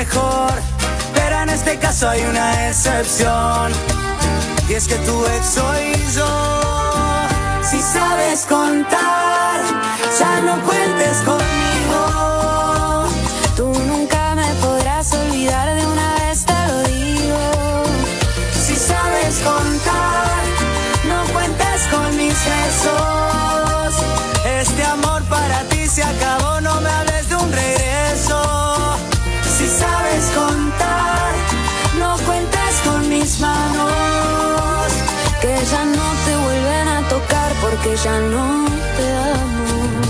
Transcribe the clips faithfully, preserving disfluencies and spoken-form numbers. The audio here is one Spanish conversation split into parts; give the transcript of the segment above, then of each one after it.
mejor, pero en este caso hay una excepción, y es que tu ex soy yo. Si sabes contar, ya no cuentes conmigo. Tú nunca me podrás olvidar, de una vez te lo digo. Si sabes contar, no cuentes con mis besos. Este amor para ti se acabó, no me hables de un regreso. Si sabes contar, no cuentes con mis manos, que ya no te vuelven a tocar porque ya no te amo.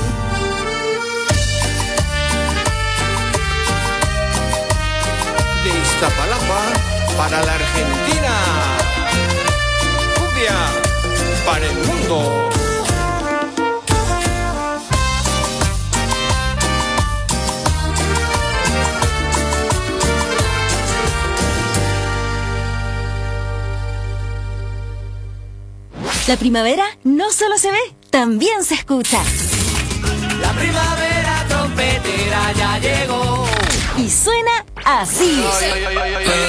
De Iztapalapa para la Argentina, cumbia para el mundo. La primavera no solo se ve, también se escucha. La primavera trompetera ya llegó y suena así. Ay, ay, ay, ay, ay.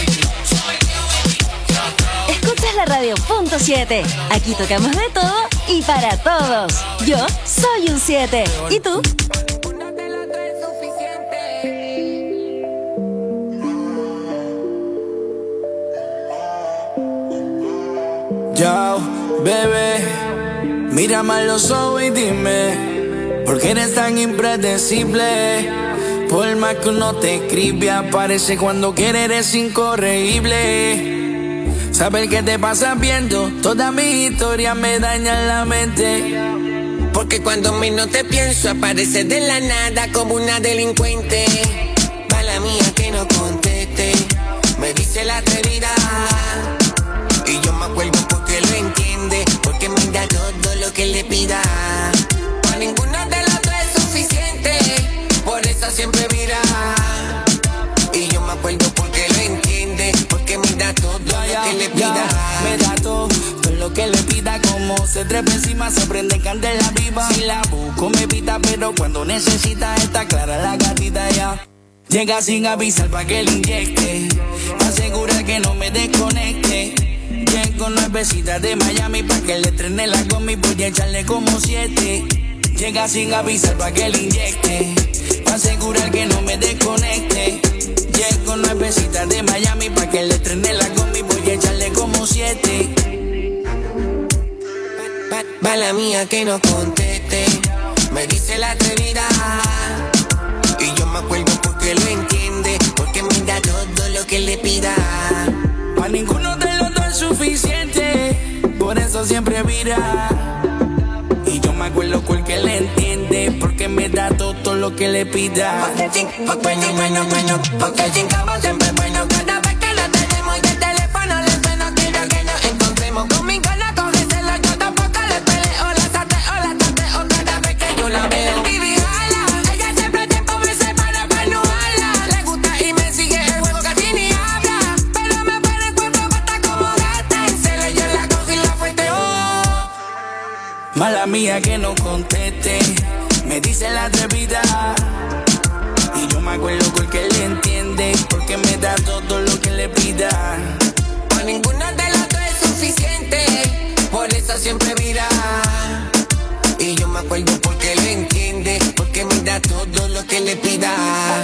Escuchas la radio punto siete. Aquí tocamos de todo y para todos. Yo soy un siete. ¿Y tú? Yo, bebé, mírame a los ojos y dime, ¿por qué eres tan impredecible? Por más que uno te escribe, aparece cuando quiere, eres incorregible. Saber qué te pasa viendo toda mi historia me daña la mente. Porque cuando menos te pienso, apareces de la nada como una delincuente. Mala mía que no conteste, me dice la atrevida. Y yo me acuerdo porque lo entiende, porque me da todo lo que le pida. Para ninguna de las dos es suficiente, por eso siempre mira. Y yo me acuerdo porque lo entiende, porque me da todo ya, lo que le ya, pida. Me da todo, todo lo que le pida, como se trepa encima, se prende candela viva. Si la busco me pita, pero cuando necesita está clara la gatita ya. Llega sin avisar pa' que le inyecte, asegura que no me desconecte. Llego nuevecita de Miami pa' que le estrene la gomi, voy a echarle como siete. Llega sin avisar pa' que le inyecte, pa' asegurar que no me desconecte. Llego nuevecita de Miami pa' que le estrene la gomi, voy a echarle como siete. Mala mía que no conteste, me dice la atrevida. Y yo me acuerdo porque lo entiende, porque me da todo lo que le pida. Pa' ninguno de los dos es suficiente, por eso siempre mira. Y yo me acuerdo porque le entiende, porque me da todo lo que le pida. Porque ching, porque bueno, bueno, bueno, porque chingamos siempre bueno. Cada vez que lo tenemos y el teléfono le suena, quiero que nos encontremos. Conmigo la coge celo, yo tampoco le peleo. La sateo, la tateo cada vez que yo la veo. Baby, jala, ella siempre tiempo me separa pa' no habla. Le gusta y me sigue el juego, casi ni habla. Pero me pone cuando bata como gata. En celo yo la cojo y la fueteo. Mala mía que no conteste, me dice la atrevida. Y yo me acuerdo porque le entiende, porque me da todo lo que le pida. Pa' ninguna de las dos es suficiente, por eso siempre mira. Y yo me acuerdo porque lo entiende, porque me da todo lo que le pida.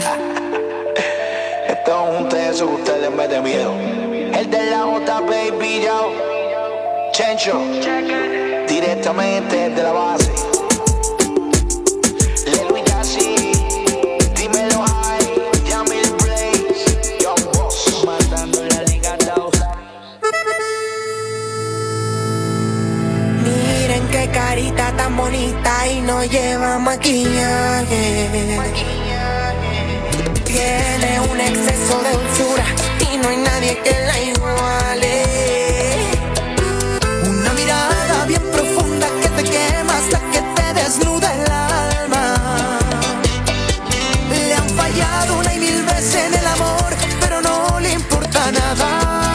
Estamos juntos y eso que usted le mete miedo. El de la J, baby, yo. Chencho, directamente de la base. Lelo y Yassi, dímelo high, Yamil Blaze, Young Boss, matando la liga dos. Miren qué carita tan bonita y no lleva maquillaje. Tiene un exceso de dulzura y no hay nadie que la iguale. Una mirada bien profunda que te quema hasta que te desnuda el alma. Le han fallado una y mil veces en el amor, pero no le importa nada.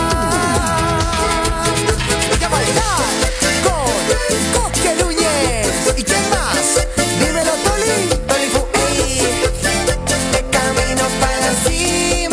Ella baila con Coque Núñez. ¿Y quién más? Dímelo, Toli. Toli Fu, ey. De camino para la cima.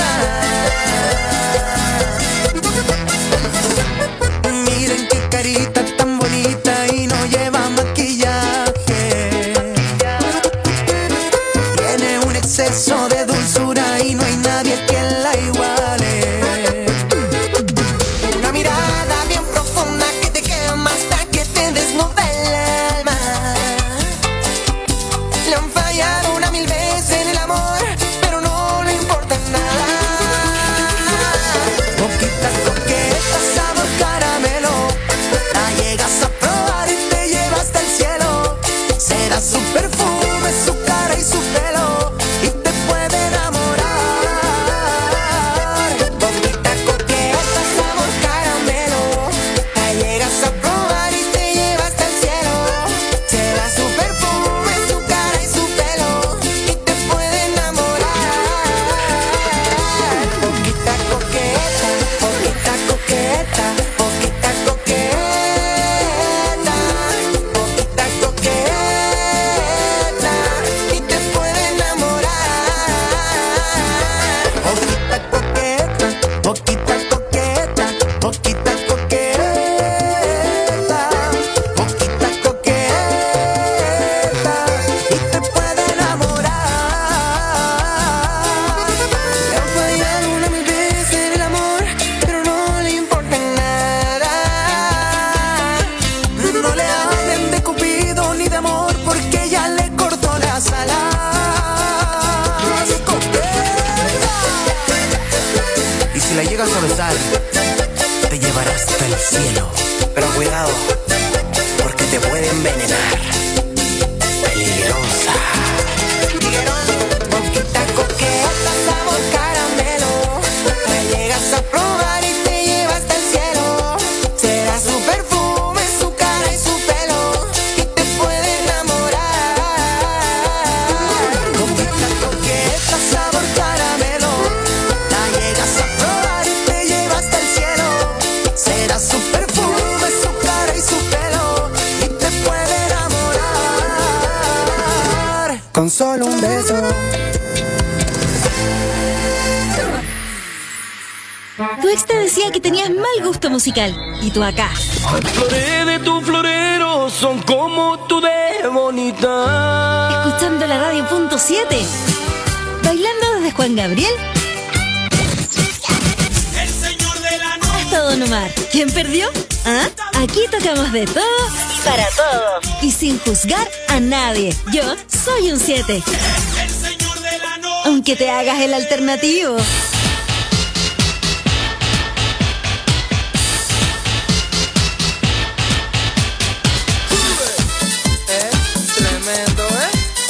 exceso de dulzura y no hay nadie que la iguale. Una mirada bien profunda que te quema hasta que te desnuda el alma. Le han fallado una mil veces en el amor, pero no le importa nada. Poquita coqueta, sabor caramelo, la llegas a probar y te lleva hasta el cielo. Será su perfume, su cara y su pelo, y te puede enamorar. Poquita coqueta, sabor caramelo, la llegas a probar y te lleva hasta el cielo. Será su perfume, su cara y su pelo, y te puede enamorar. Poquita coqueta, poquita coqueta, poquita coqueta, poquita coqueta, y te puede enamorar. Poquita coqueta, poquita coqueta, poquita coqueta, poquita coqueta, y te puede enamorar. Le han fallado una mil veces en el amor, pero no le importa nada. No le hablen de Cupido ni de amor, porque ya le cortó las alas. Coqueta. Y si la llegas a besar, te llevará hasta el cielo. Pero cuidado, porque te puede envenenar. Peligrosa. Poquita coqueta, sabor caramelo, la llegas a probar y te lleva hasta el cielo. Será su perfume, su cara y su pelo, y te puede enamorar. Poquita coqueta, sabor caramelo, la llegas a probar y te lleva hasta el cielo. Será su perfume, su cara y su pelo, y te puede enamorar. Con solo un beso. Tu ex te decía que tenías mal gusto musical. Y tú acá, Las flores de tu florero son como tú de bonita. escuchando la radio punto siete. Bailando desde Juan Gabriel hasta Don Omar. ¿Quién perdió? ¿Ah? Aquí tocamos de todo y para todos. Y sin juzgar a nadie. Yo soy un siete. Aunque te hagas el alternativo. Eh, tremendo, ¿eh?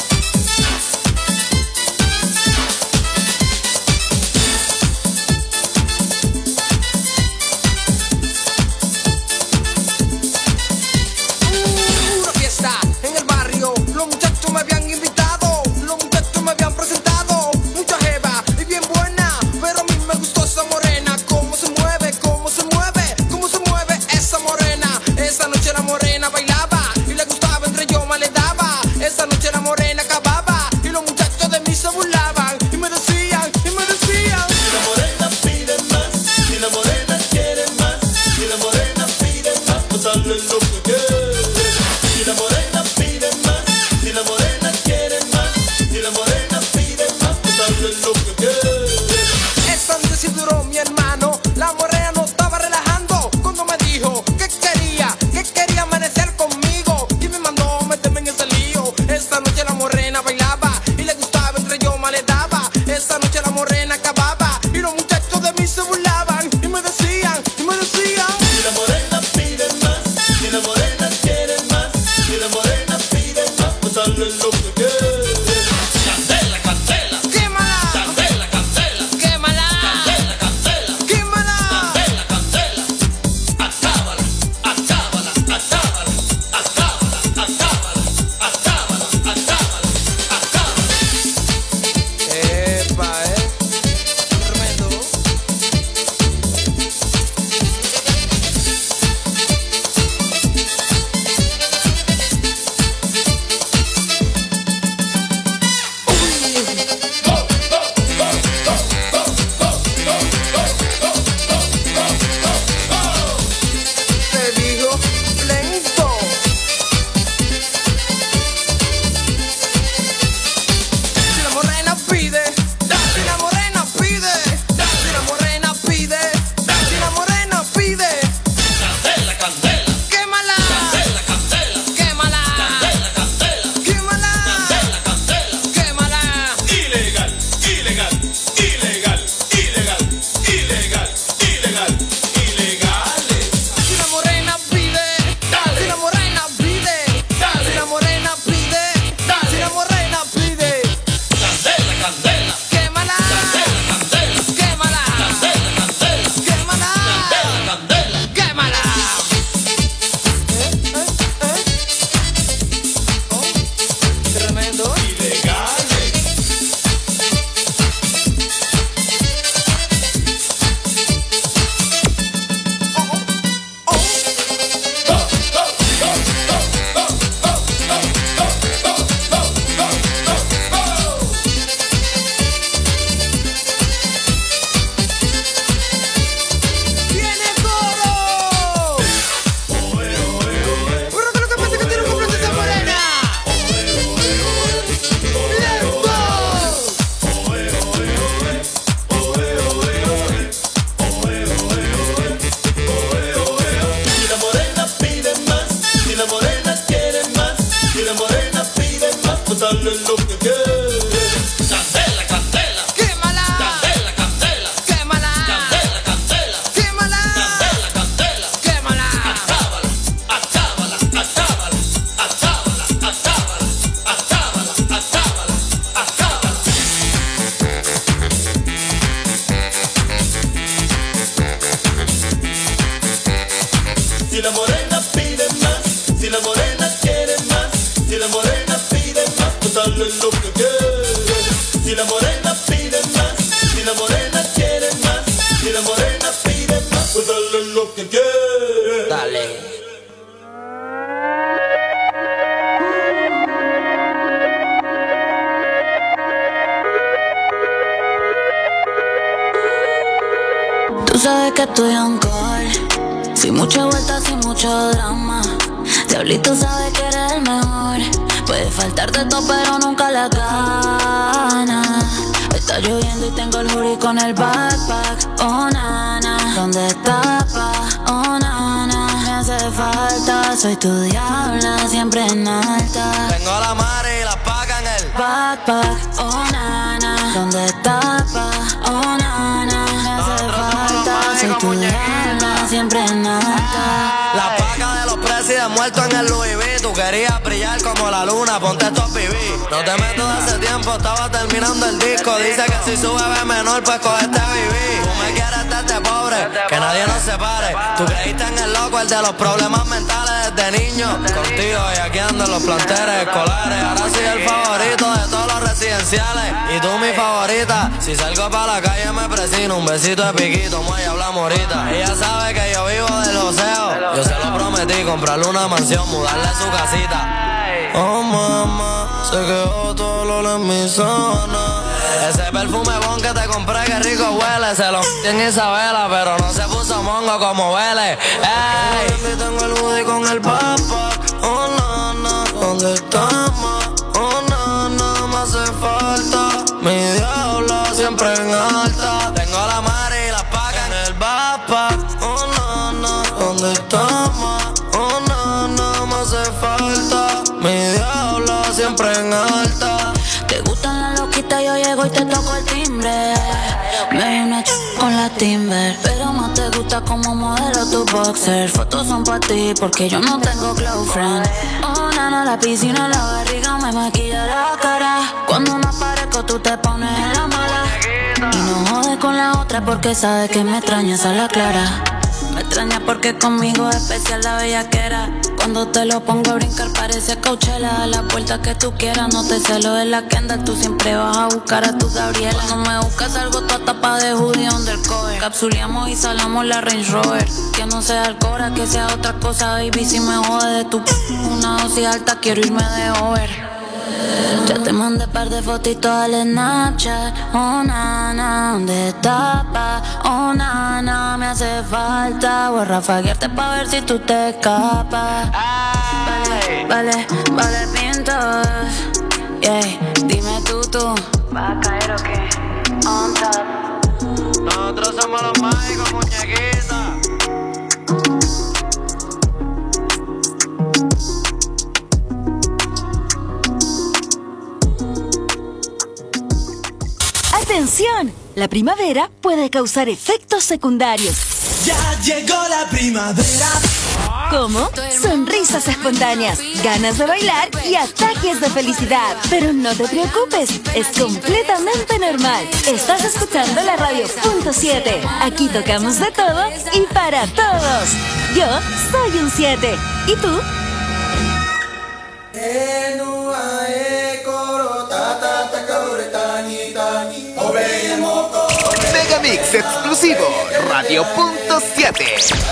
Una fiesta en el barrio, los muchachos me habían invitado, los muchachos me habían presentado, mucha jeva y bien buena, pero a mí me gustó esa morena, cómo se mueve, cómo se mueve, cómo se mueve esa morena. Esa noche la morena bailaba y le gustaba, entre yo me le daba. Esa noche la morena acababa y los muchachos de mí se burlaban y me decían, y me decían. Si la morena pide más, si la morena quiere más, si la morena pide más, pues dale lo que quiere. Si la morena pide más, si la morena quiere más, si la morena pide más, pues dale lo que quiere. Esa noche sí duró mi hermano, la morena no estaba relajando cuando me dijo que quería, que quería amanecer conmigo y me mandó meterme en ese lío. Esa noche la morena bailaba y le gustaba, entre yo me le daba. Esa noche la morena acababa y los muchachos de mí se burlaban y me decían, y me decían. Si la morena pide más, si la morena quiere más, si la morena pide más, pues dale lo que quiere. Candela, candela, Quémala, candela, candela, quémala, candela, candela, quémala. candela, candela. Acábala, acábala, acábala, acábala, acábala, acábala, acábala, acábala. Epa, eh. pide, si la morena pide, si la morena pide, si la morena pide. Candela, candela. Quémala. Candela, candela. Quémala. Candela, candela. Quémala. Candela, candela. Quémala. Ilegal, ilegal, ilegal, ilegal, ilegal, ilegal, ilegales. Si la morena pide, si la morena pide, si la morena pide, si la morena pide. Candela, candela. Quémala. Candela, candela. Quémala. Candela, candela. Quémala. Candela, candela. Quémala. Tremendo. Ilegales. ¡Tiene coro! Pero que lo que pasa es que tiene un completo esa morena. Let's go. Si la morena pide más, si la morena quiere más, si la morena pide más, pues dale lo que quiere. Candela, candela. Quémala. Candela, candela. Quémala. Candela, candela. Quémala. Candela, candela. Quémala. Acábala, acábala, acábala, acábala, acábala, acábala, acábala, acábala. Si la morena pide más, si la morena quiere más, si la morena pide más, pues dale lo que quiere. Si la morena pide más, si la morena quiere más, si la morena pide más, pues dale lo que quiere. Dale. Tú sabes que estoy on call, sin mucha vuelta, sin mucho drama. Diablito sabe que eres el mejor. Puede faltarte todo, pero nunca la gana. Está lloviendo y tengo el hoodie con el backpack. Oh, nana, ¿dónde está, pa? Oh, nana, me hace falta. Soy tu diabla, siempre en alta. Tengo la madre y la paga en el Backpack, oh, nana, ¿dónde está, pa? Oh, nana, me hace falta. Soy tu diabla, siempre en alta. La paca de los presidentes muertos en el Louis V. Tú querías brillar como la luna, ponte estos B B. No te meto de hace tiempo, estaba terminando el disco. Dice que si sube B menor, pues coge este B B. Tú me quieres desde pobre, que nadie nos separe. Tú creíste en el loco, el de los problemas mentales desde niño. Contigo y aquí ando en los planteles escolares. Ahora soy el favorito de todos los residenciales. Y tú mi favorita. Si salgo para la calle me presino. Un besito de piquito, muelle, hablamos ahorita. Ella sabe que yo vivo del joseo. Yo se lo prometí, comprarle una mansión, mudarle su casita. Oh mamá, se quedó todo lo en mi zona. Ese perfume bon que te compré, que rico huele. Se lo en Isabela, pero no se puso mongo como huele. Ey, tengo el hoodie con el backpack. Oh nana, ¿dónde estamos? Oh nana, me hace falta. Mi diablo siempre en alta. Tengo la madre y la paga en el backpack. Oh nana, ¿dónde estamos? Oh nana, me hace falta. Mi diablo siempre en alta. Te gustan las loquitas, yo llego y te toco el timbre. Me vi una ch con la Timber, pero más te gusta como modelo tu boxer. Fotos son pa' ti porque yo no tengo close friend. Oh, nana, la piscina, la barriga me maquilla la cara. Cuando me aparezco tú te pones en la mala. Y no jodes con la otra porque sabes que me extrañas a la clara. Me extraña porque conmigo es especial la bellaquera. Cuando te lo pongo a brincar parece Coachella. A la puerta que tú quieras, no te celo de la Kendall. Tú siempre vas a buscar a tu Gabriela. Cuando me buscas algo toda tapa de hoodie undercover. Capsuleamos y salamos la Range Rover. Que no sea Alcora, que sea otra cosa, baby. Si me jode de tu p una dosis alta, quiero irme de over. Ya te mandé par de fotitos al Snapchat. Oh, nana, ¿dónde estás, pa? Oh, nana, me hace falta. Voy a rafaguearte pa' ver si tú te escapas. Vale, vale, vale, pintos. Yeah, dime tú, tú ¿Va a caer o qué? On top. Nosotros somos los mágicos, muñequita. ¡Atención! La primavera puede causar efectos secundarios. Ya llegó la primavera. Como sonrisas espontáneas, ganas de bailar y ataques de felicidad. Pero no te preocupes, es completamente normal. Estás escuchando la radio punto siete. Aquí tocamos de todo y para todos. Yo soy un siete. ¿Y tú? Megamix exclusivo, radio punto siete.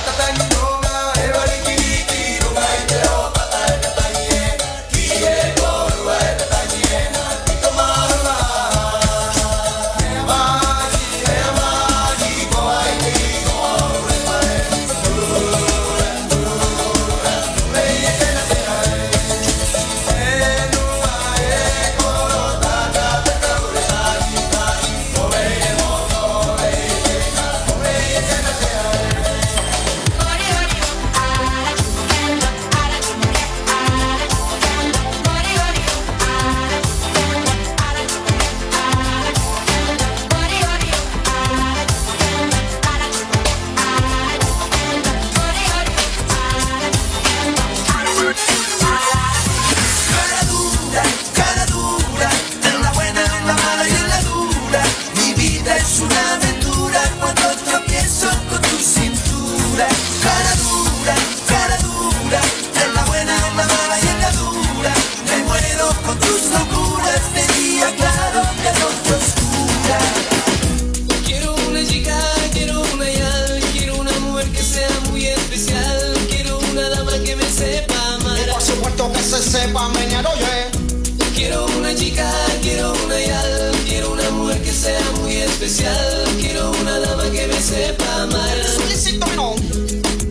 Quiero una chica, quiero una yal, quiero una mujer que sea muy especial, quiero una dama que me sepa amar. Solicito mi nombre.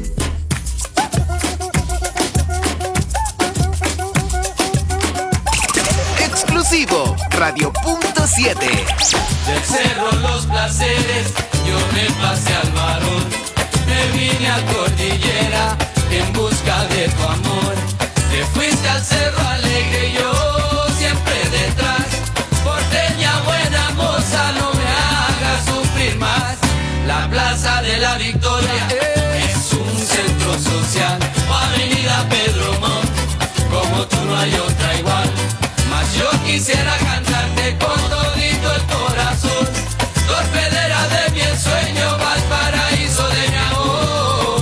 Exclusivo, radio punto siete. Del cerro los placeres, yo me pasé al varón, me vine a cordillera en busca de tu amor. Te fuiste al cerro alegre, yo siempre detrás. Porteña buena moza, no me hagas sufrir más. La plaza de la Victoria es un centro social, o avenida Pedro Montt, como tú no hay otra igual. Mas yo quisiera cantarte con todito el corazón, torpedera de mi ensueño, Valparaíso de mi amor.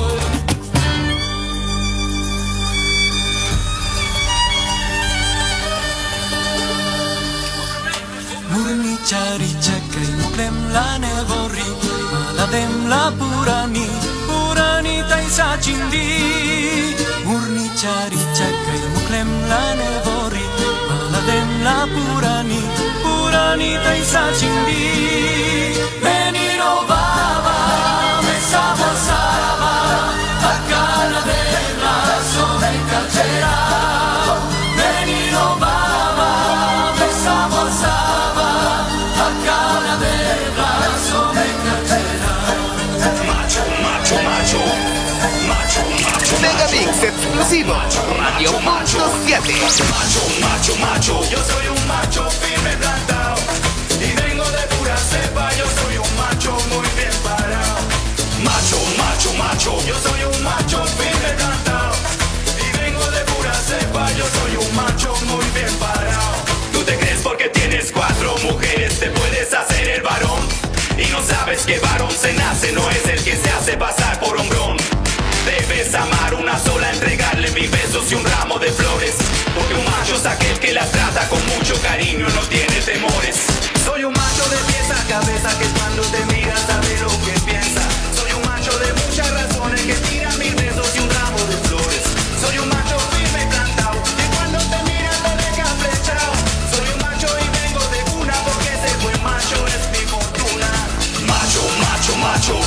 Murnichari chakrim plem la nevorri, maladem la purani, purani taisa chindi. Murnichari chakrim plem la nevorri, maladem la purani, purani taisa chindi. Menino baba, me sabosaba, acana de raso de calcera. Menino baba, me sabosaba, acana de raso de calcera. Macho, macho, macho, macho, macho. Megamix exclusivo, radio punto siete. Macho, macho, macho, yo soy un macho firme plantado y vengo de pura cepa, yo soy un macho muy bien parado. Macho, macho, macho, yo soy un macho firme plantado y vengo de pura cepa, yo soy un macho muy bien parado. Tú te crees porque tienes cuatro mujeres te puedes hacer el varón y no sabes que varón se nace, no es el que se hace pasar por hombrón. Debes amar una sola, entregarle mil besos y un ramo de flores, porque un macho es aquel que la trata con mucho cariño, no tiene temores. Soy un macho de pies a cabeza que cuando te mira sabe lo que piensa. Soy un macho de muchas razones que tira mil besos y un ramo de flores. Soy un macho firme plantado y cuando te mira te deja flechado. Soy un macho y vengo de cuna porque ese buen macho es mi fortuna. Macho, macho, macho.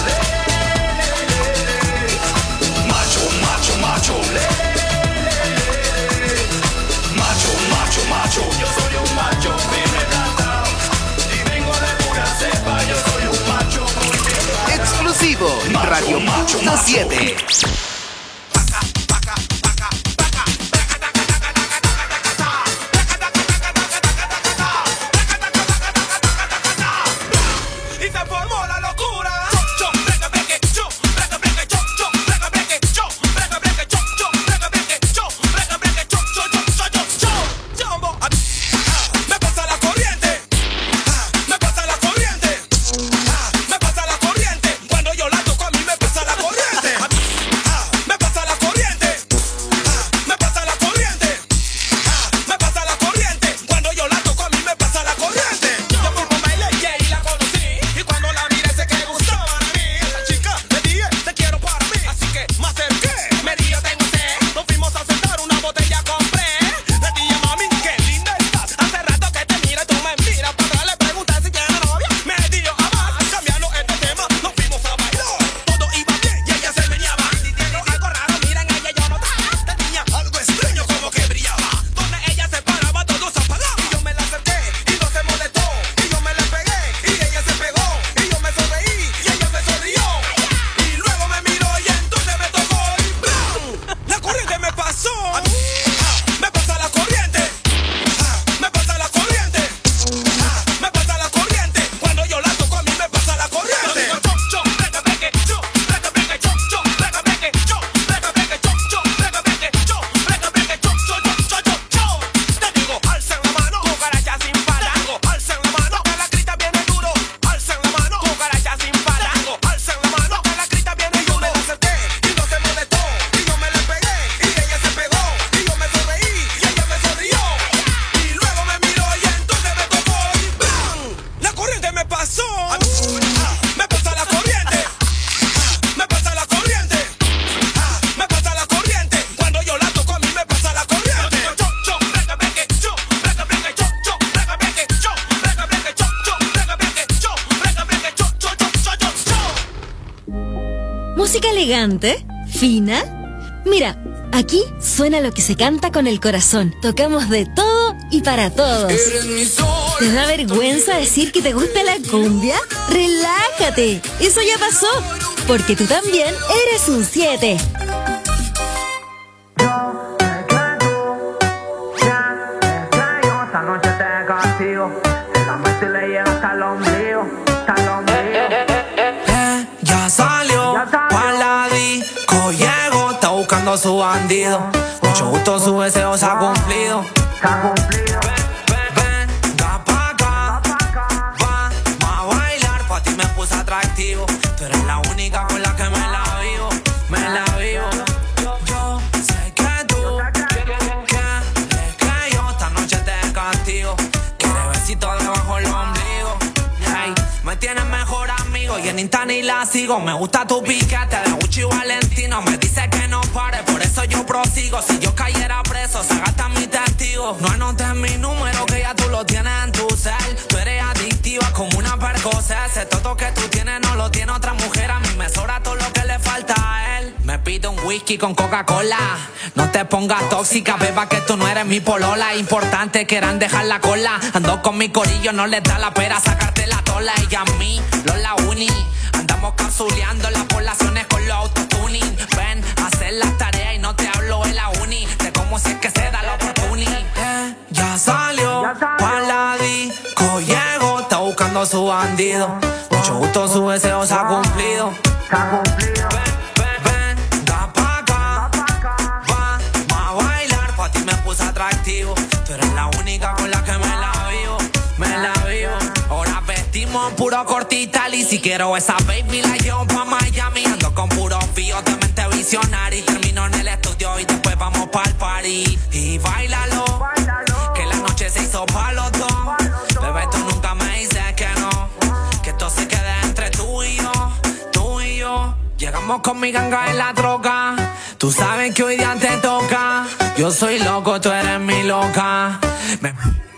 Macho, macho, macho. Macho, macho, macho. Yo soy un macho firme plantado Radio Punto siete. Música elegante, fina. Mira, aquí suena lo que se canta con el corazón. Tocamos de todo y para todos. ¿Te da vergüenza decir que te gusta la cumbia? ¡Relájate! Eso ya pasó, porque tú también eres un siete. Esta noche te castigo, la mente le llega hasta el ombligo, hasta el ombligo. Eh, ya salió, pa' la disco llegó, está buscando a su bandido. Mucho gusto, su deseo se ha cumplido. Se ha cumplido. Venga pa' acá, vamos a bailar, pa' ti me puse atractivo. Tú eres la única con la que me la vivo, me la vivo. Yo sé que tú, que, que yo esta noche te castigo. Quiere besito debajo el ombligo. Hey, me tienes mejor amigo y en Insta ni la sigo. Me gusta tu piquete de Gucci y Valentino. Me dice que no pare, por eso yo prosigo. Si yo cayera preso, se gasta mi testigo. No anotes mi número que ya tú lo tienes en tu cel. Tú eres adictiva como una Percocet. Ese toto que tú tienes no lo tiene otra mujer. A mí me sobra todo lo que le falta a él. Me pido un whisky con Coca-Cola. No te pongas tóxica, beba, que tú no eres mi polola. Importante quieran dejar la cola. Ando con mi corillo, no les da la pera sacarte la tola. Y a mí, Lola Uni, andamos capsuleando las poblaciones con los autotuning. Ven a hacer las tareas y no te hablo de la uni. De cómo si es que se da la oportunidad. Eh, ya salió, pa' la disco llegó, está buscando a su bandido. Mucho gusto, su deseo se ha cumplido. Se ha cumplido. Venga pa' acá, vamos a bailar, pa' ti me puse atractivo. Tú eres la única con la que me la vivo, me la vivo. Ahora vestimos puro cortital y si quiero esa baby la llevo pa' Miami. Ando con puros fíos de mente visionaria y termino en el estudio y después vamos pa'l party. Y bailalo, que la noche se hizo pa' los dos. Bebé, tú nunca me dices que no, que esto se quede entre tú y yo, tú y yo. Llegamos con mi ganga en la troca. Tú sabes que hoy día te toca. Yo soy loco, tú eres mi loca. Me...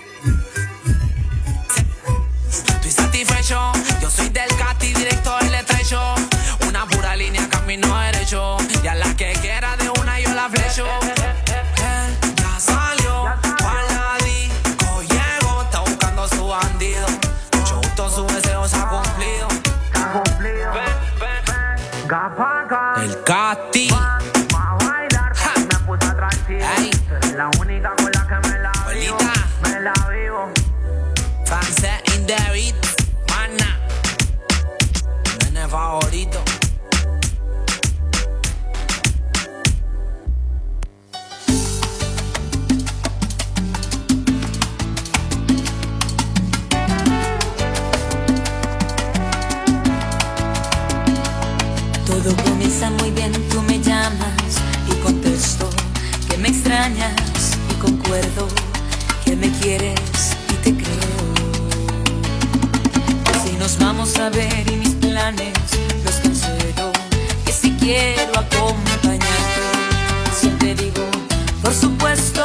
Estoy satisfecho. Yo soy del casti, directo del estrecho. Una pura línea, camino derecho. Y a la que quiera de una yo la flecho. Eh, ya salió, pa' la disco llegó, está buscando a su bandido. Mucho gusto, su deseo se ha cumplido. Se ha cumplido. Ven, ven. Venga risa muy bien, tú me llamas y contesto que me extrañas y concuerdo que me quieres y te creo. Si nos vamos a ver y mis planes los cancelo, que si quiero acompañarte, siempre digo, por supuesto.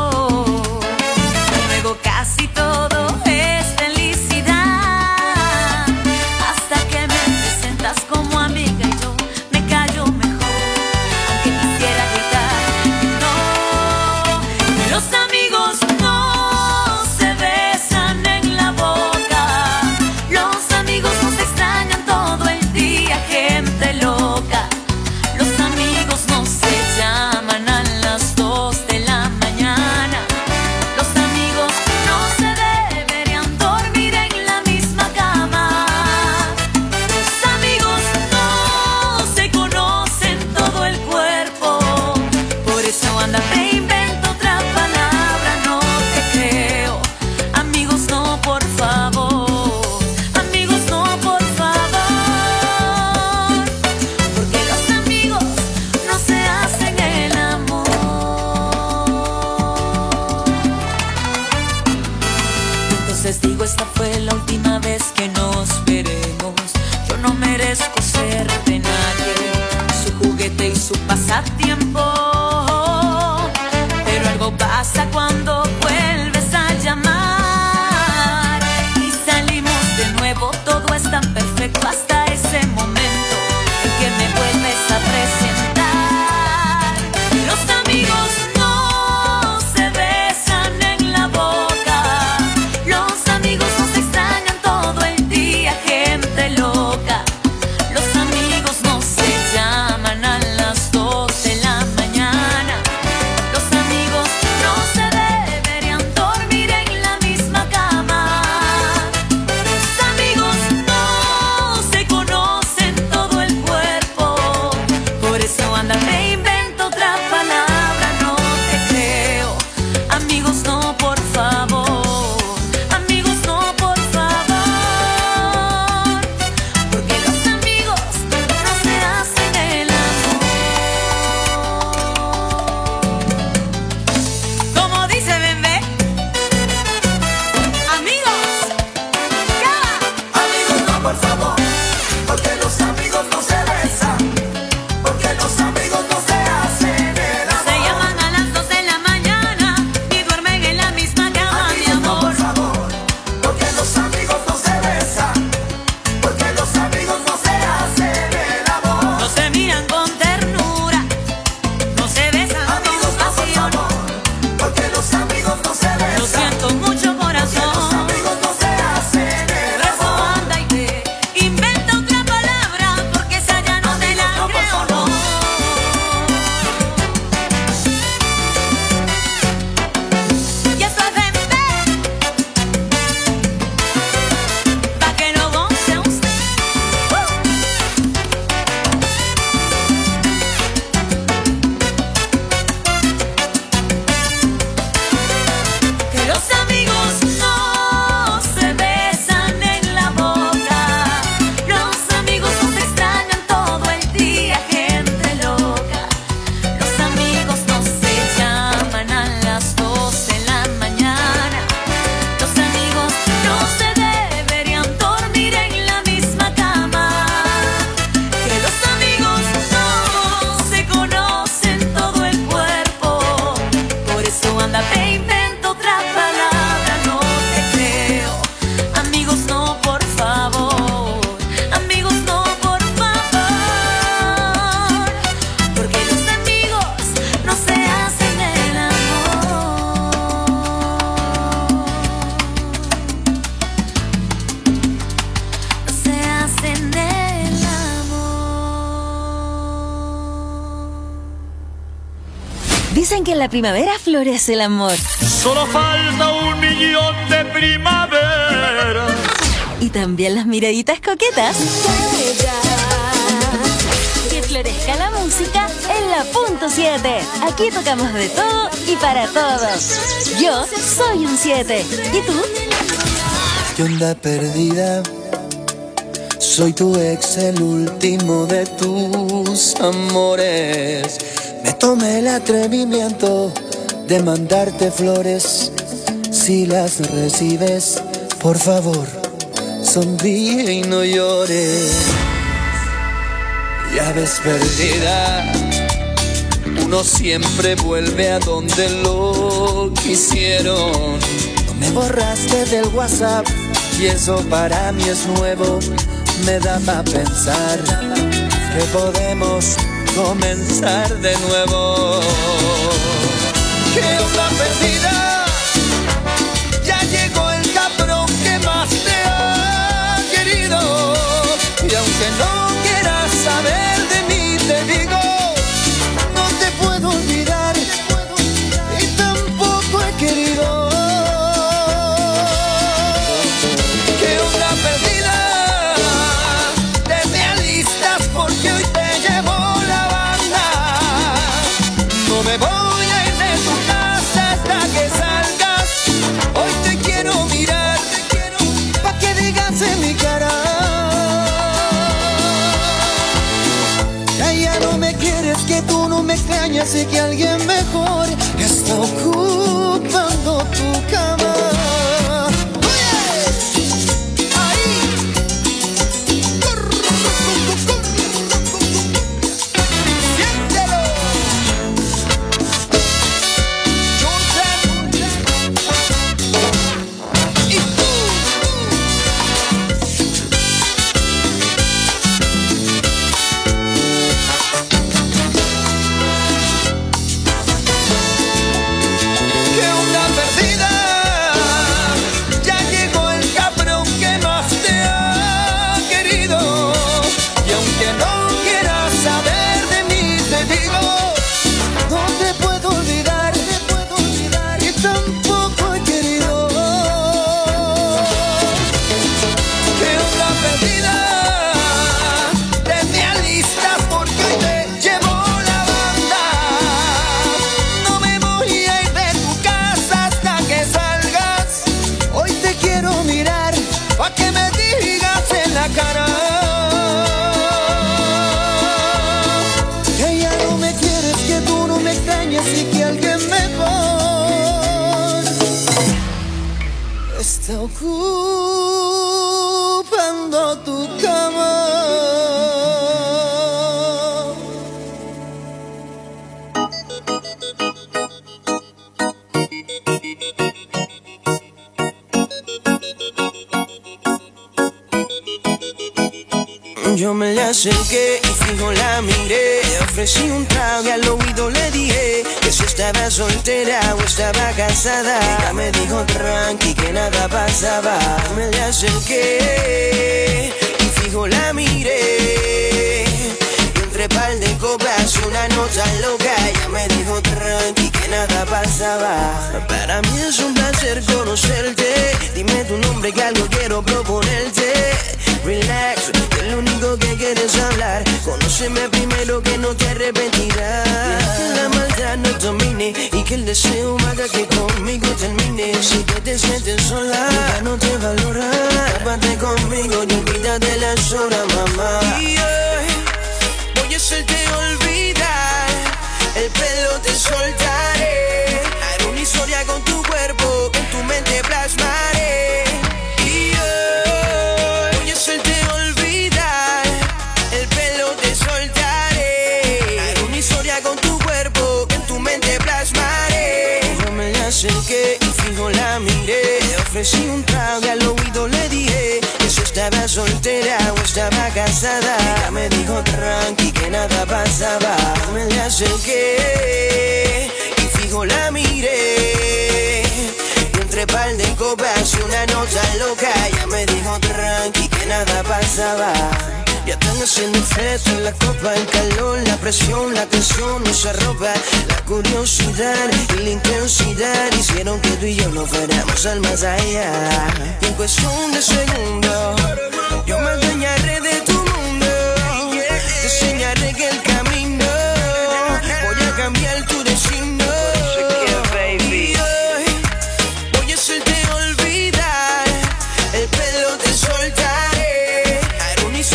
Luego casi todo es felicidad, hasta que me presentas como amiga y yo me callo mejor, aunque quisiera gritar no. Los amigos no se besan en la boca, los amigos nos extrañan todo el día, gente loca. Los amigos no se llaman a las dos de la mañana, los amigos no se deberían dormir en la misma cama, los amigos no se conocen todo el cuerpo, por eso anda te invento otra palabra, no te creo. Amigos no, por favor, amigos no, por favor, porque los amigos no se hacen el amor. Entonces digo, esta fue la última vez que nos veremos. Yo no merezco ser de nadie, su juguete y su pasatiempo, pero algo pasa cuando vuelves a llamar y salimos de nuevo. Todo es tan perfecto hasta ese momento en que me vuelves a presentar. Los amigos no se besan en la boca, los amigos nos extrañan todo el día, gente loca. Los amigos no se llaman a las dos de la mañana, los amigos no se deberían dormir en la misma cama, los amigos no se conocen todo el cuerpo, por eso anda me invento otra palabra, no te creo. Amigos no, por favor, amigos no, por favor, porque los amigos no se hacen el amor. Como dice Bembé, amigos, ya. Amigos no, por favor, porque los amigos no se besan, porque los amigos no se hacen el Se amor. llaman a las dos de la mañana y duermen en la misma cama, mi Amigos no, amor. por favor, porque los amigos no se besan, porque los amigos no se hacen el amor. No se miran con ternura, no se besan con Amigos no, por pasión. favor, porque los amigos no se Lo besan, siento mucho, los corazón. amigos no se hacen el Por eso amor. anda y ve, inventa otra palabra, porque esa ya no te la Amigos no, por creo, favor. no. Y eso es Bembé, pa' que lo goce usted. Que los amigos no se besan en la boca, los amigos nos extrañan todo el día, gente loca. Los amigos no se llaman a las dos de la mañana, los amigos no se deberían dormir en la misma cama, que los amigos no se conocen todo el cuerpo, por eso anda te invento otra palabra, no te creo. Amigos no, por favor, amigos no, por favor, porque los amigos no se hacen el amor, no se hacen el amor. Dicen que en la primavera florece el amor. Solo falta un millón de primavera. Y también las miraditas coquetas. Que florezca la música en la punto siete. Aquí tocamos de todo y para todos. Yo soy un siete. ¿Y tú? ¿Qué onda perdida? Soy tu ex, el último de tus amores. Me tomé el atrevimiento de mandarte flores. Si las recibes, por favor, sonríe y no llores. Ya ves, perdida, uno siempre vuelve a donde lo quisieron. No me borraste del WhatsApp y eso para mí es nuevo. Me da pa' pensar que podemos comenzar de nuevo. ¿Qué onda, perdida? Ya llegó el cabrón que más te ha querido. Y aunque no quieras saber de mí, te digo, no te puedo olvidar y tampoco he querido. ¿Qué onda, perdida? Te me alistas porque hoy te llevo la banda. No me voy a ir de tu casa hasta que salgas. Hoy te quiero mirar, pa' que digas en mi cara. Ya, ya no me quieres, que tú no me extrañas y que alguien mejor está ocupando tu cama. Así que alguien mejor está ocupando tu cama. Yo me le acerqué y fijo la miré. Ofrecí un trago y al oído le dije que si estaba soltera o estaba casada. Ella me dijo tranqui que nada pasaba. Me le acerqué y fijo la miré. Y entre par de copas y una nota loca, ella me dijo tranqui que nada pasaba. Para mí es un placer conocerte. Dime tu nombre que algo quiero proponerte. Relax, que lo único que quieres hablar. Conóceme primero que no te arrepentirás. Que la maldad no domine y que el deseo haga que conmigo termine. Si que te sientes sola, ya no te valora. Tápate conmigo y olvídate la sola, mamá. Y hoy voy a hacerte olvidar. El pelo te soltaré. Haré una historia con tu cuerpo que en tu mente plasmaré. Y hoy voy a hacerte olvidar. El pelo te soltaré. Haré una historia con tu cuerpo que en tu mente plasmaré. Yo me le acerqué y fijo la miré. Ofrecí un trago y al oído le dije que si estaba soltera o estaba casada. Ella me dijo tranqui que nada pasaba. Me le acerqué y fijo la miré. Y entre par de copas y una nota loca, ella me dijo tranqui que nada pasaba. Ya están haciendo efecto en la copa, el calor, la presión, la tensión nos arropa. La curiosidad y la intensidad hicieron que tú y yo nos fuéramos al más allá. Y en cuestión de segundos, yo me adueñaré de tu mundo. Te enseñaré que el camino, voy a cambiar tu destino. Y hoy voy a hacerte olvidar. El pelo te soltaré. Haré una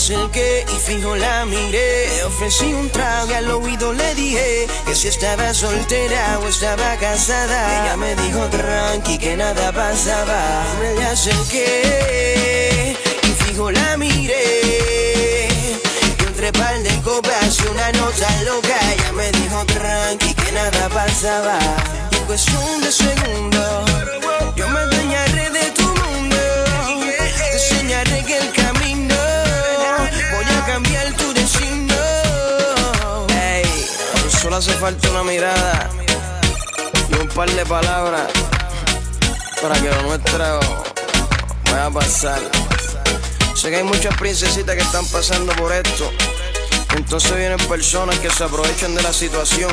acerqué y fijo la miré. Ofrecí un trago y al oído le dije que si estaba soltera o estaba casada. Ella me dijo tranqui que nada pasaba. Me le acerqué y fijo la miré. Y entre par de copas y una nota loca. Ella me dijo tranqui que nada pasaba. Y en cuestión de segundos yo me adueñaré de tu mundo. Te enseñaré que el camino voy a cambiar tu destino. Ey, solo hace falta una mirada y un par de palabras para que lo nuestro vaya a pasar. Sé que hay muchas princesitas que están pasando por esto. Entonces vienen personas que se aprovechan de la situación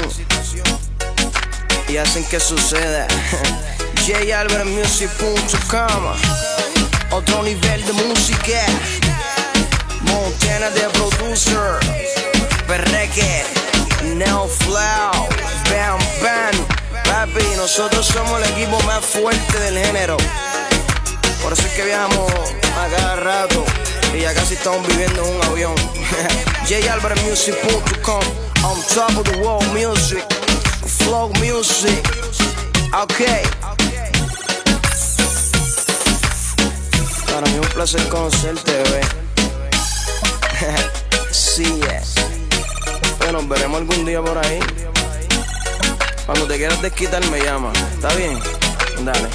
y hacen que suceda. J Albert Music punto com. Otro nivel de música. Montana de producer. Perreque. Now Flow. Bam Bam. Papi, nosotros somos el equipo más fuerte del género. Por eso es que viajamos a cada rato y ya casi estamos viviendo en un avión. J Albert Music punto com. On top of the world music. Flow music. Okay. Para mí es un placer conocerte, bebé. Sí, es. Bueno, nos veremos algún día por ahí. Cuando te quieras desquitar me llama. ¿Está bien? Dale.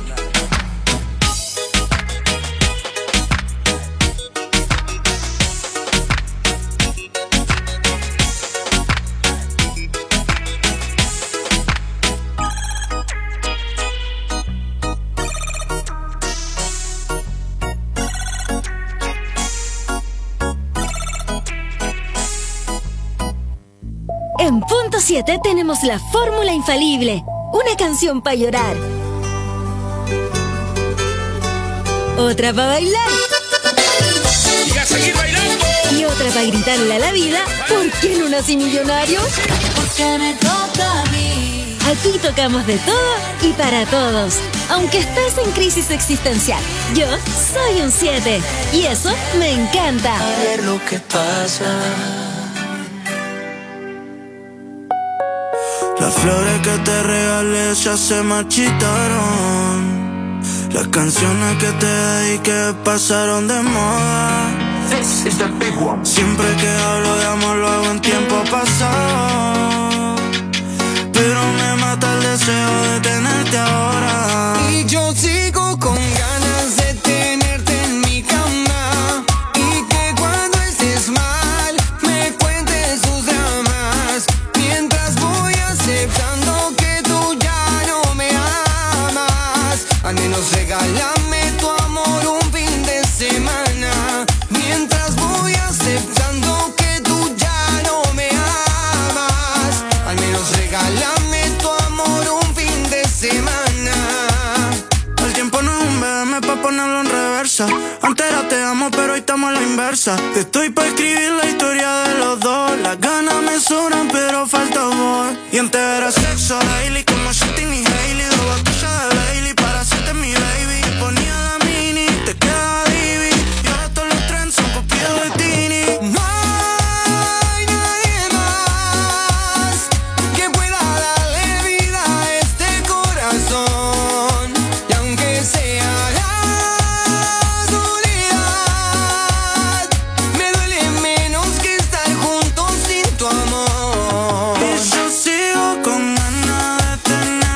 En punto siete tenemos la fórmula infalible. Una canción para llorar. Otra para bailar. Y a seguir bailando. Y otra para gritarle a la vida. ¿Por qué no nací millonario? Porque me toca a mí. Aquí tocamos de todo y para todos. Aunque estés en crisis existencial, yo soy un siete. Y eso me encanta. A ver lo que pasa. Las flores que te regalé ya se marchitaron. Las canciones que te dediqué pasaron de moda. This is the big one. Siempre que hablo de amor lo hago en tiempo pasado. Pero me mata el deseo de tenerte ahora. Y yo sigo con ganas de tenerte en mi cama. Y que cuando estés mal me cuentes tus dramas. Mientras voy aceptando que tú ya no me amas. Al menos regálame tu amor un fin de semana. Mientras voy aceptando que tú ya no me amas. Al menos regálame tu amor un fin de semana. El tiempo no es un B M pa' ponerlo en reversa. Antes era te amo pero hoy estamos a la inversa. Estoy pa' escribir la historia de los dos. Las ganas me sobran pero falta amor. Y antes era sexo daily como Shitty y Hailey. Dos botellas de Bailey para hacerte mi baby. Ponía la mini, te quedaba divi. Y ahora todos los trends son copiados de Tini. No hay nadie más que pueda darle vida a este corazón. Y aunque sea la soledad, me duele menos que estar juntos sin tu amor. Y yo sigo con ganas de tener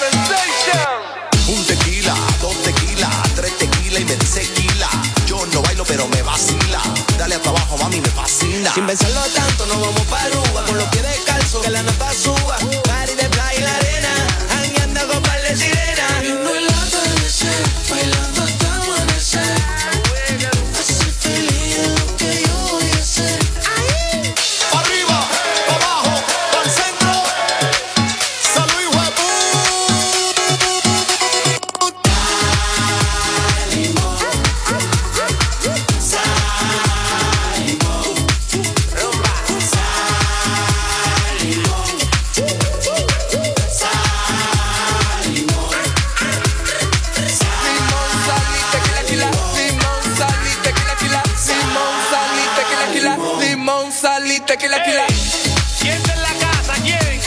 tequila, tequila. ¿Quién está en la casa? ¿Quién?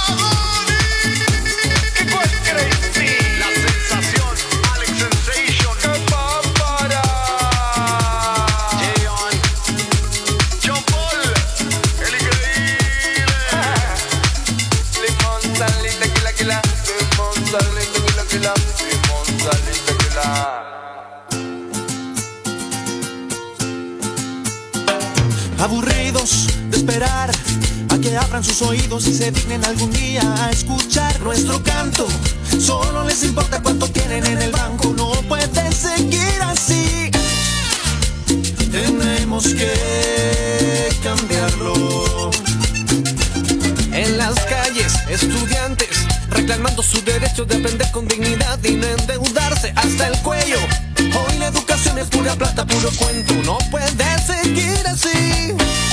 ¿Qué cuál crazy? La sensación, Alex Sensation. ¡Qué pámpara! J-On, John Paul, el increíble. Limón, sal y tequila, tequila. Limón, sal y tequila, tequila. Limón, sal y tequila. Aburridos de esperar a que abran sus oídos y se dignen algún día a escuchar nuestro canto. Solo les importa cuánto tienen en el banco. No puede seguir así. Tenemos que cambiarlo. En las calles, estudiantes reclamando su derecho de aprender con dignidad y no endeudarse hasta el cuello. Hoy la educación es pura plata, puro cuento. No puede seguir así.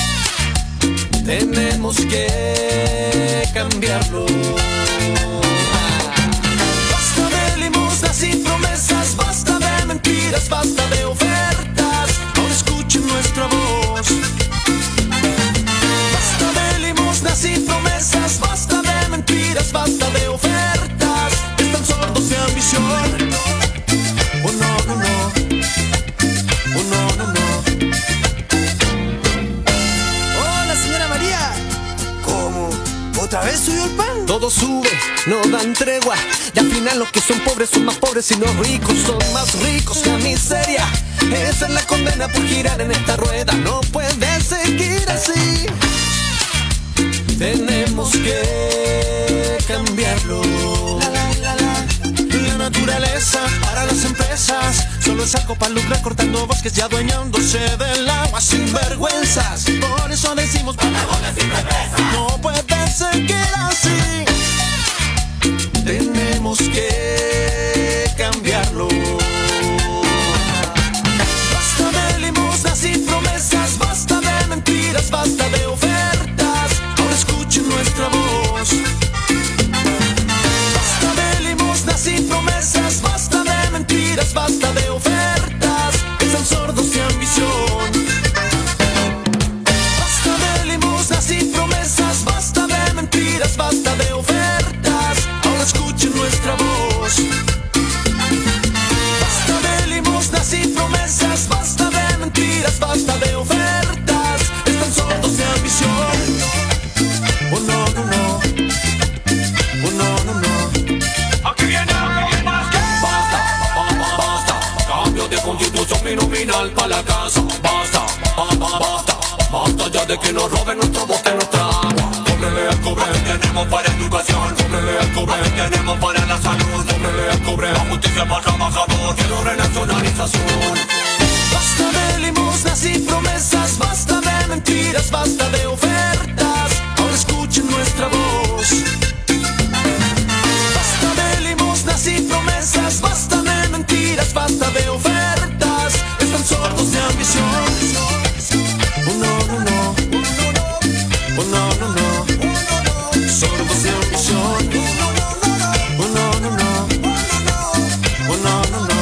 Tenemos que cambiarlo. Basta de limosnas y promesas, basta de mentiras, basta de ofertas. Ahora escuchen nuestra voz. Basta de limosnas y promesas, basta de mentiras, basta de ofertas. Están sordos de ambición. Oh no, no, no. Oh no, no, no. Hola, señora María. ¿Cómo? ¿Otra vez subió el pan? Todo sube, no dan tregua. Y al final los que son pobres son más pobres y los ricos son más ricos. La miseria, esa es la condena por girar en esta rueda. No puede seguir así. Tenemos que cambiarlo. La, la, la, la. La naturaleza para las empresas solo es saco para lucrar, cortando bosques y adueñándose del agua sin vergüenzas. Por eso decimos Patagones sin represas. No puede seguir así. Tenemos que cambiarlo. Basta de limosnas y promesas, basta de mentiras, basta de ofertas. Ahora escuchen nuestra voz. Basta de limosnas y promesas, basta de mentiras, basta de ofertas. Están sordos de ambición. Basta de limosnas y promesas, basta de mentiras, basta de ofertas. Ahora escuchen nuestra voz. Basta de limosnas y promesas, basta de mentiras, basta de ofertas. Están sordos de ambición. Oh no, no, no. Oh no, no, no. Aquí viene, aquí viene. Basta, basta, basta. Cambio de constitución binominal para la casa. Basta, basta, basta. Basta ya de que nos roben nuestro bote, nuestra agua. Cóbrele al cobre, tenemos para educación. Cóbrele al cobre, tenemos para la salud. Cóbrele al cobre, la justicia para trabajador. Quiero renacionalización. Basta de limosnas y promesas, basta de mentiras, basta de ofertas. Ahora escuchen nuestra voz. Basta de limosnas y promesas, basta de mentiras, basta de ofertas. Están sordos de ambición. Oh no, no, no. Oh no, no, no. Sordos de ambición. Oh no, no, no. Oh no, no, no.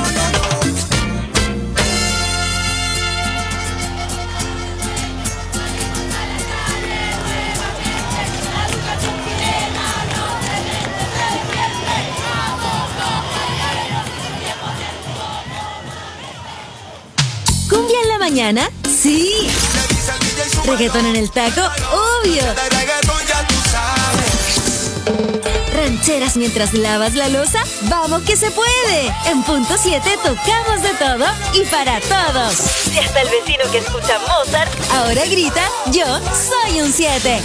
¿Cumbia en la mañana? Sí. ¿Reggaetón en el taco? Obvio. ¿Rancheras mientras lavas la loza? ¡Vamos que se puede! En punto siete tocamos de todo y para todos. Si hasta el vecino que escucha Mozart ahora grita, yo soy un siete.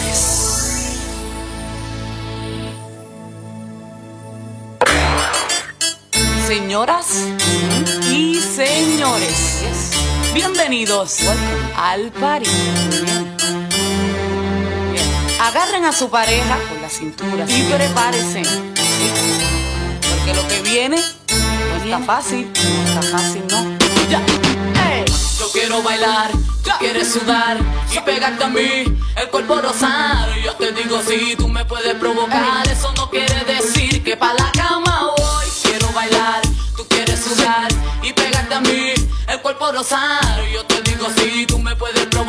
Señoras y señores, bienvenidos al party. Bien. Bien. Agarren a su pareja con la cintura y prepárense, ¿sí? Porque lo que viene no está fácil, no está fácil, no. Ya. Hey. Yo quiero bailar, tú quieres sudar y pegarte a mí, el cuerpo rosar. Yo te digo si tú me puedes provocar, eso no quiere decir que pa' la cama voy. Quiero bailar, tú quieres sudar y pegarte a mí, el cuerpo rosar. Yo te digo si tú me puedes provocar,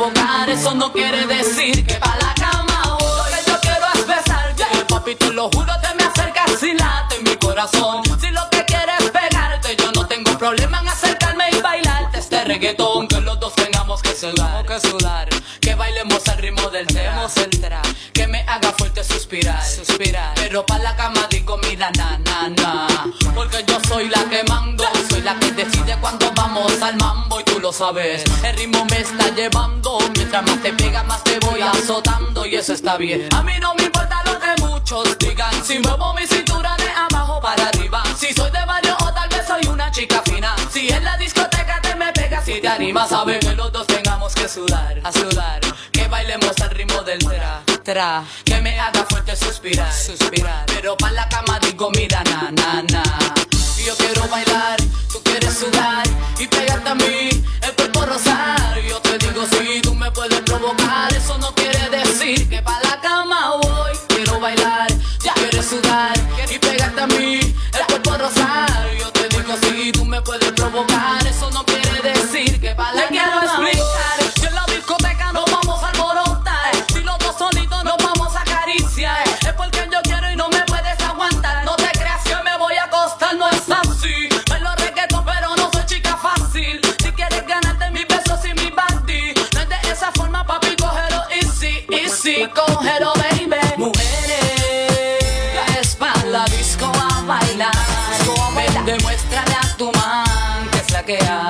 sudar, eso no quiere decir que pa' la cama voy. Lo que yo quiero es besarte, papi, te lo juro, te me acercas y late mi corazón. Si lo que quieres es pegarte, yo no tengo problema en acercarme y bailarte este reggaetón. Que los dos tengamos que sudar, que sudar, que bailemos al ritmo del tema, el tra, que me haga fuerte suspirar, suspirar. Pero pa' la cama digo mira na na na, porque yo soy la que mando, soy la que decide cuando vamos al mambo y tú lo sabes. El ritmo me está llevando, mientras más te pega más te voy azotando y eso está bien. A mí no me importa lo que muchos digan, si muevo mi cintura de abajo para arriba, si soy de barrio o tal vez soy una chica fina. Si en la discoteca te me pegas, si te animas, sabes que los dos tengamos que sudar, a sudar, que bailemos al ritmo del tra, tra, que me haga fuerte suspirar, suspirar. Pero pa' la cama digo mira na na na, yo quiero bailar, tú quieres sudar y pegarte a mí, el cuerpo rozar. Yo te digo si tú me puedes provocar, eso no quiere decir que pa' la cama voy. Quiero bailar, ya quieres sudar y pegarte a mí, el cuerpo rozar. Yo te digo si tú me puedes provocar, eso no quiere decir que pa' la cama voy. Si en la discoteca nos vamos a alborotar, si los dos solitos nos vamos a acariciar, es porque yo quiero y no me puedes aguantar. No te creas que me voy a acostar, no es así. Bailo reggaetón pero no soy chica fácil. Si quieres ganarte mis besos y mi body, no es de esa forma papi, cógelo easy, easy, cógelo baby. Mujeres, es pa' la disco a bailar, ven, demuéstrale a tu man que es la que hay.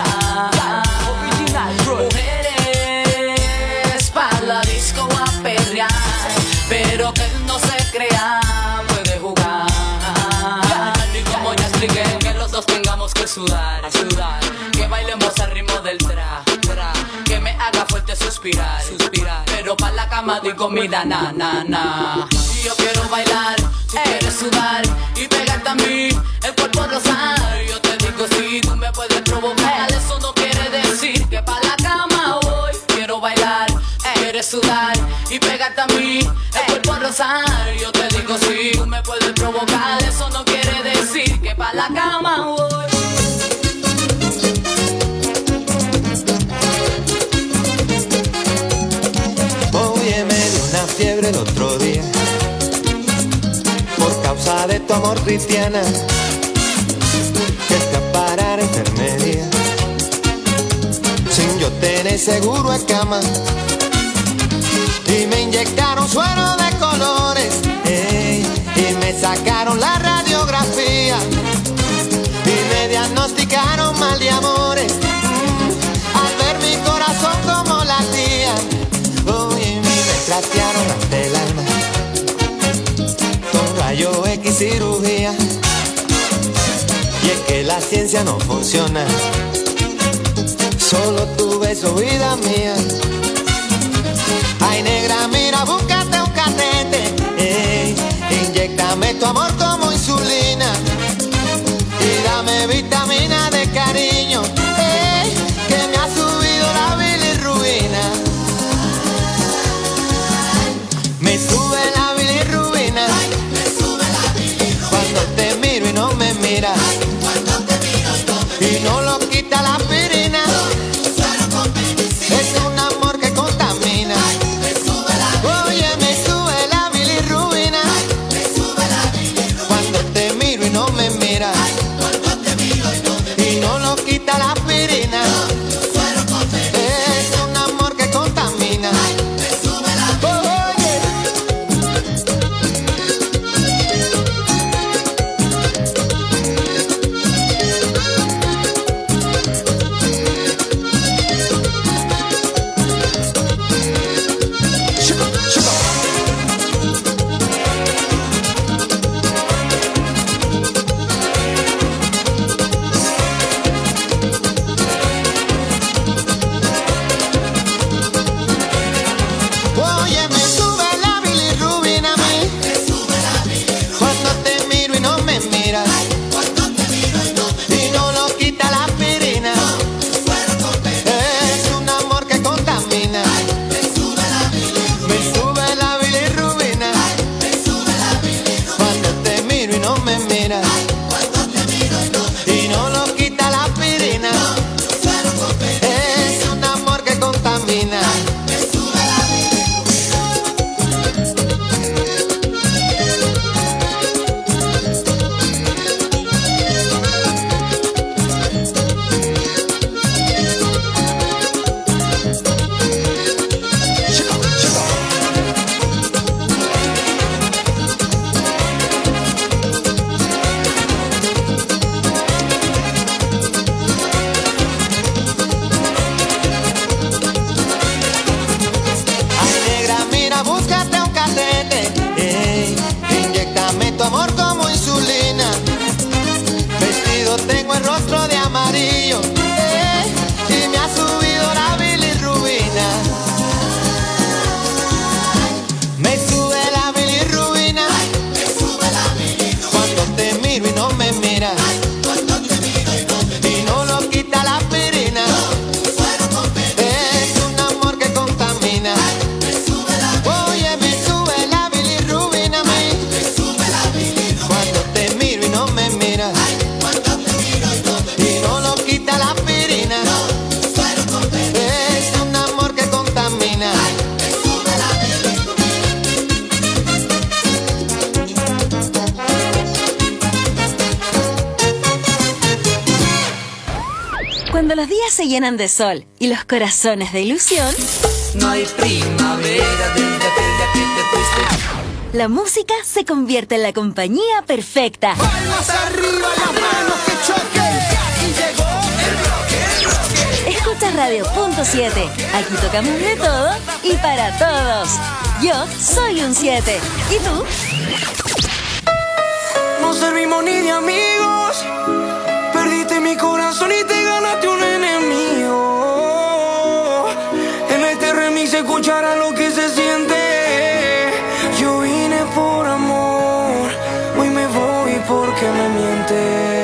Mujeres, pa' la disco a perrear, pero que él no se crea, puede jugar. Y como ya expliqué, que los dos tengamos que sudar, sudar, que bailemos al ritmo del tra, tra, que me haga fuerte suspirar, suspirar. Pero pa' la cama digo mira na na na, y yo quiero bailar, tú quieres sudar y pegarte a mí, el cuerpo rozar. Yo te digo si tú me puedes provocar, eso no quiere decir que pa' la cama voy. Quiero bailar, quieres sudar y pegarte a mí, el cuerpo rozar. Yo te digo si tú me puedes provocar, eso no quiere decir que pa' la cama voy. Oye, me dio una fiebre el otro día por causa de tu amor, cristiana, que fui a parar a enfermería sin yo tener seguro de cama, y me inyectaron suero de colores, ey, y me sacaron la radiografía y me diagnosticaron mal de amores, mm, al ver mi corazón como latía. Oye, me trastearon hasta el alma con rayo X cirugía, y es que la ciencia no funciona, solo tu beso, vida mía. Ay, negra, mira, búscate un catete, ey, inyéctame tu amor como insulina y dame vitamina de cariño, ey, que me ha subido la bilirrubina. Me sube la bilirrubina, cuando te miro y no me miras, y no lo quita la aspirina, es un amor que contamina. Oye, me sube la bilirrubina, cuando te miro y no me miras, y no lo quita la aspirina, es un amor que contamina. contamina. Cuando los días se llenan de sol y los corazones de ilusión, no hay primavera desde aquella que te fuiste. La música se convierte en la compañía perfecta. Palmas arriba, las manos que choquen. Y llegó el roque, el roque. Escucha Radio Punto siete. Aquí tocamos de todo y para todos. Yo soy un siete. ¿Y tú? No servimos ni de amigos. Perdiste mi corazón y te ganaste un enemigo. En este remix se escuchará lo que se siente. Yo vine por amor, hoy me voy porque me mientes.